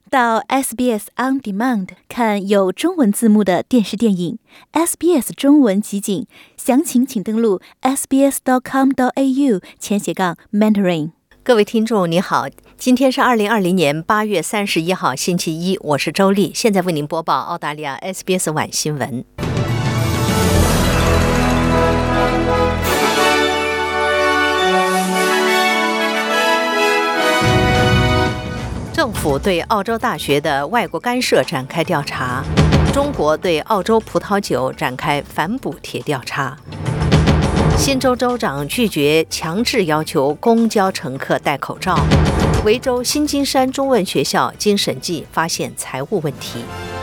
到 SBS On Demand 看有中文字幕的电视电影 SBS 中文集锦，详情请登录 sbs.com.au/Mandarin。 各位听众你好，今天是2020年8月31号星期一，我是周丽，现在为您播报澳大利亚 SBS 晚新闻。政府对澳洲大学的外国干涉展开调查，中国对澳洲葡萄酒展开反补贴调查，新州州长拒绝强制要求公交乘客戴口罩，维州新金山中文学校经审计发现财务问题。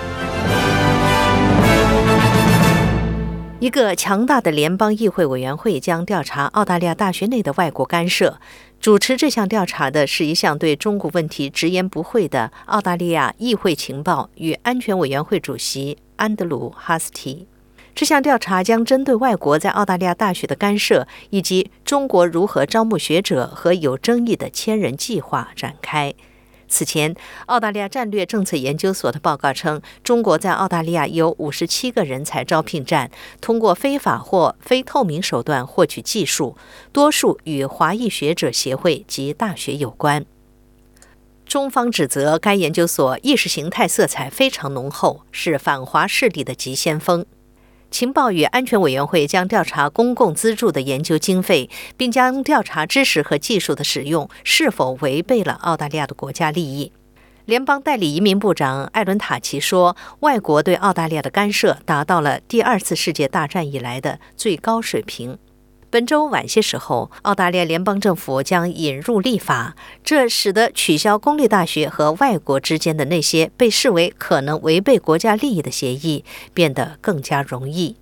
一个强大的联邦议会委员会将调查澳大利亚大学内的外国干涉。主持这项调查的是一向对中国问题直言不讳的澳大利亚议会情报与安全委员会主席安德鲁·哈斯提。这项调查将针对外国在澳大利亚大学的干涉，以及中国如何招募学者和有争议的千人计划展开。此前，澳大利亚战略政策研究所的报告称，中国在澳大利亚有57个人才招聘站，通过非法或非透明手段获取技术，多数与华裔学者协会及大学有关。中方指责该研究所意识形态色彩非常浓厚，是反华势力的急先锋。情报与安全委员会将调查公共资助的研究经费，并将调查知识和技术的使用是否违背了澳大利亚的国家利益。联邦代理移民部长艾伦塔奇说，外国对澳大利亚的干涉达到了第二次世界大战以来的最高水平。本周晚些时候，澳大利亚联邦政府将引入立法，这使得取消公立大学和外国之间的那些被视为可能违背国家利益的协议变得更加容易。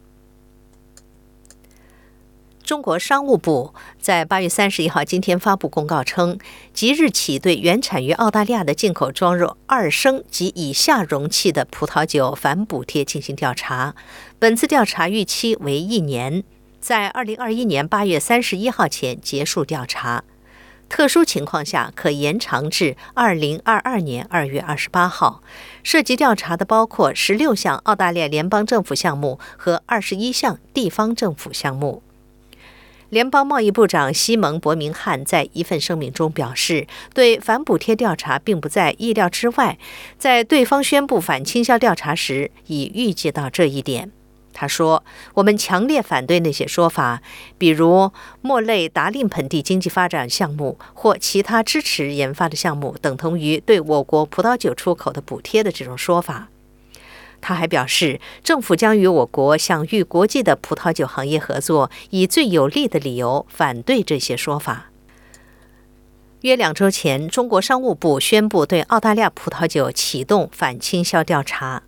中国商务部在8月31号今天发布公告称，即日起对原产于澳大利亚的进口装入2升及以下容器的葡萄酒反补贴进行调查，本次调查预期为1年。在2021年8月31号前结束调查，特殊情况下可延长至2022年2月28号。涉及调查的包括16项澳大利亚联邦政府项目和21项地方政府项目。联邦贸易部长西蒙·伯明翰在一份声明中表示，对反补贴调查并不在意料之外，在对方宣布反倾销调查时已预计到这一点。他说，我们强烈反对那些说法，比如莫累达令盆地经济发展项目或其他支持研发的项目等同于对我国葡萄酒出口的补贴的这种说法。他还表示，政府将与我国享誉国际的葡萄酒行业合作，以最有力的理由反对这些说法。约2周前，中国商务部宣布对澳大利亚葡萄酒启动反倾销调查。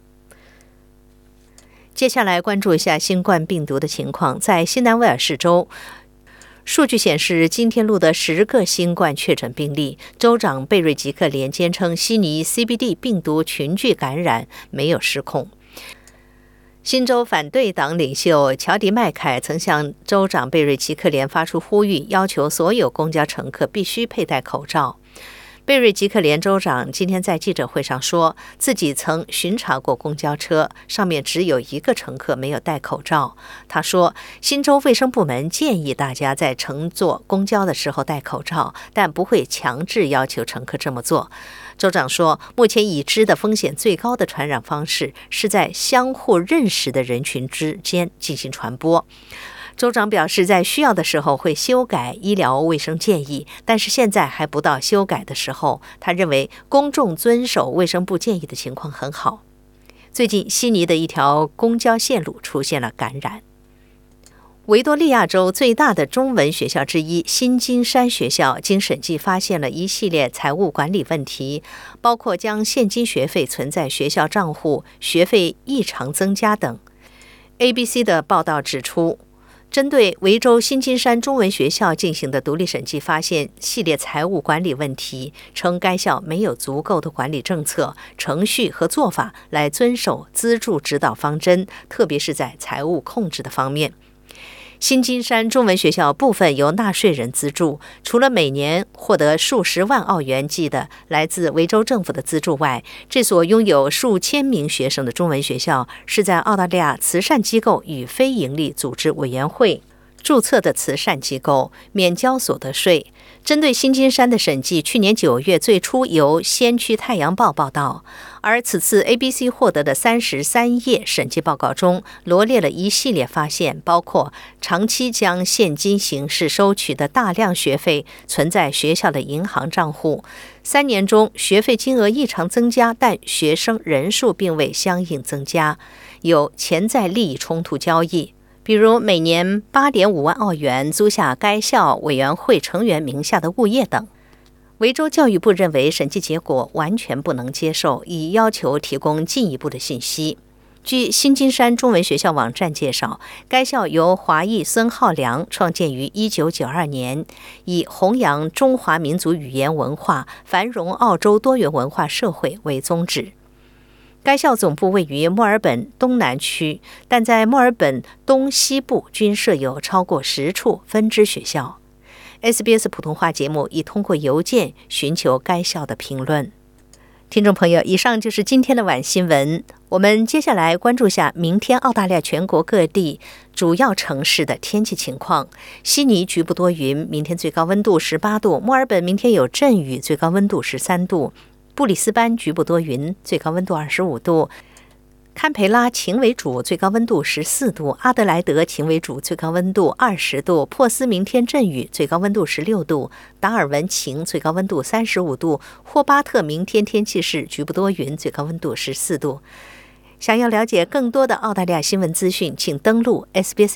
接下来关注一下新冠病毒的情况。在新南威尔士州，数据显示今天录得10个新冠确诊病例。州长贝瑞吉克连坚称，悉尼 CBD 病毒群聚感染没有失控。新州反对党领袖乔迪麦凯曾向州长贝瑞吉克连发出呼吁，要求所有公交乘客必须佩戴口罩。贝瑞吉克连州长今天在记者会上说，自己曾巡查过公交车，上面只有1个乘客没有戴口罩。他说，新州卫生部门建议大家在乘坐公交的时候戴口罩，但不会强制要求乘客这么做。州长说，目前已知的风险最高的传染方式是在相互认识的人群之间进行传播。州长表示，在需要的时候会修改医疗卫生建议，但是现在还不到修改的时候。他认为公众遵守卫生部建议的情况很好。最近，悉尼的一条公交线路出现了感染。维多利亚州最大的中文学校之一新金山学校经审计发现了一系列财务管理问题，包括将现金学费存在学校账户、学费异常增加等。ABC 的报道指出，针对维州新金山中文学校进行的独立审计发现系列财务管理问题，称该校没有足够的管理政策、程序和做法来遵守资助指导方针，特别是在财务控制的方面。 新金山中文学校部分由纳税人资助，除了每年获得数十万澳元计的来自维州政府的资助外，这所拥有数千名学生的中文学校是在澳大利亚慈善机构与非营利组织委员会注册的慈善机构，免交所得税。针对新金山的审计，去年9月最初由先驱太阳报报道，而此次 ABC 获得的33页审计报告中罗列了一系列发现，包括长期将现金形式收取的大量学费存在学校的银行账户，3年中学费金额异常增加，但学生人数并未相应增加，有潜在利益冲突交易，比如每年8.5万澳元租下该校委员会成员名下的物业等。维州教育部认为审计结果完全不能接受，已要求提供进一步的信息。据新金山中文学校网站介绍，该校由华裔孙浩良创建于1992年，以弘扬中华民族语言文化、繁荣澳洲多元文化社会为宗旨。该校总部位于墨尔本东南区，但在墨尔本东西部均设有超过10处分支学校。SBS 普通话节目已通过邮件寻求该校的评论。听众朋友，以上就是今天的晚新闻。我们接下来关注下明天澳大利亚全国各地主要城市的天气情况。悉尼局部多云，明天最高温度18度；墨尔本明天有阵雨，最高温度13度。布里斯班局部多云，最高温度25度；堪培拉晴为主，最高温度14度；阿德莱德晴为主，最高温度20度；珀斯明天阵雨，最高温度16度；达尔文晴，最高温度35度；霍巴特明天天气是局部多云，最高温度14度。想要了解更多的澳大利亚新闻资讯，请登录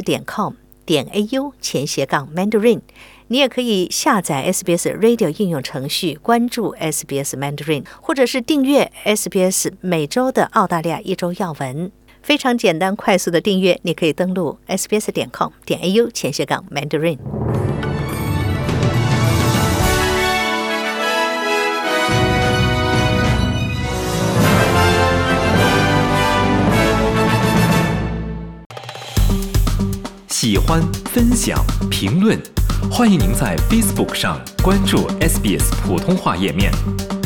sbs.com.au/Mandarin。你也可以下载 SBS Radio 应用程序，关注 SBS Mandarin， 或者是订阅 SBS 每周的澳大利亚一周要闻。非常简单快速的订阅，你可以登录 sbs.com.au/Mandarin。 喜欢、分享、评论，欢迎您在 Facebook 上关注 SBS 普通话页面。